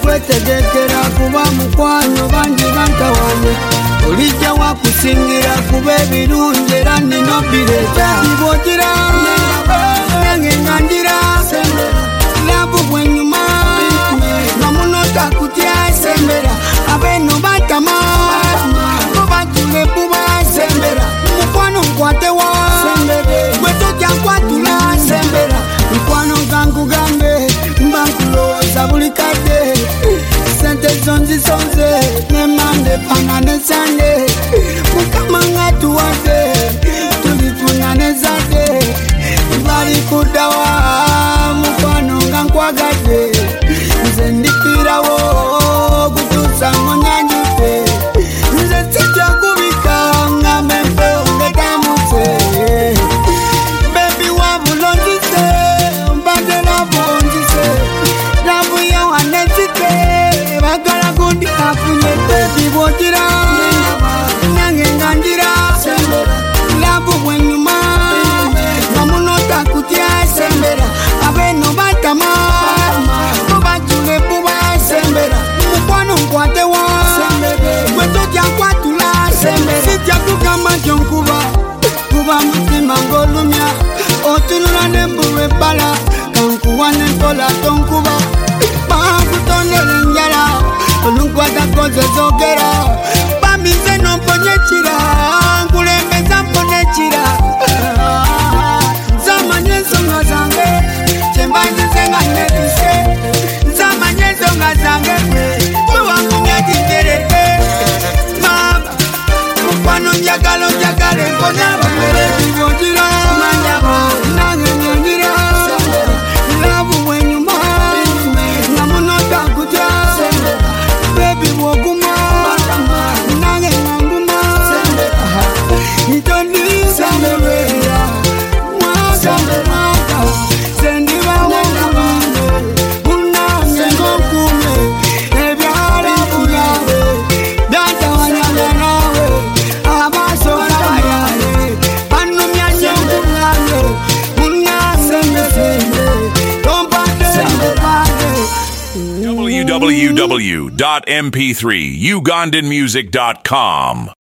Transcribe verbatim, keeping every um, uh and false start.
kwetegekera kuba mukwano bangi bantawana olijja wakusingira kuba ebirungi era nina bireta nibwogira nange ngandira labu bwenyuma namunota kutya sembera abeno batama bobatule buba sembera mukwano nkwatewa gwetojja nkwatula sembera mukwano gangu gambe mbankuloza buli kadde sente zonzi zonze nemande pana ne sande mukama nga tuwadde tulifuna ne zadde bali kudawa mukwano nga nkwagadde nze ndikirawo kutuusa ngonyanjute nze sijja kubika nga mempe ongetamuse bebi wabulonzise mbadde nabonzise nabuya wanezite bagala gundi afunye bebi bwogira nange nganjira labu bwenyuma namunota kutya sembera abeno batama bobatule buba sembera mukwano nkwatewa gwetojja nkwatula sembera sijja kugamba kyonkuba kuba mutima ng'olumya otunula nembulwa ebbala kankuwa nempola tonkuba bakutondera enjala olunkwatako zezogera bamize nomponya ekira nkulembeza mpona ekira nzamanye ensonga zange kyembanyize nga netise nzamanye ensonga zange bwewakunya kingereke mama mukwano njagala njagala emponya abamere bibyogira manjaba nange nyangira labu bwenyuma namunota kutya bebi bwoguma nange nanguma ntondisembera mwaka mwaka sendibawonabange munange ngokume ebyali bulabe byatawanyanga nawe abasola bayale banumya nyokulange munange mesende tompadde mbepande w w w dot m p three ugandan music dot com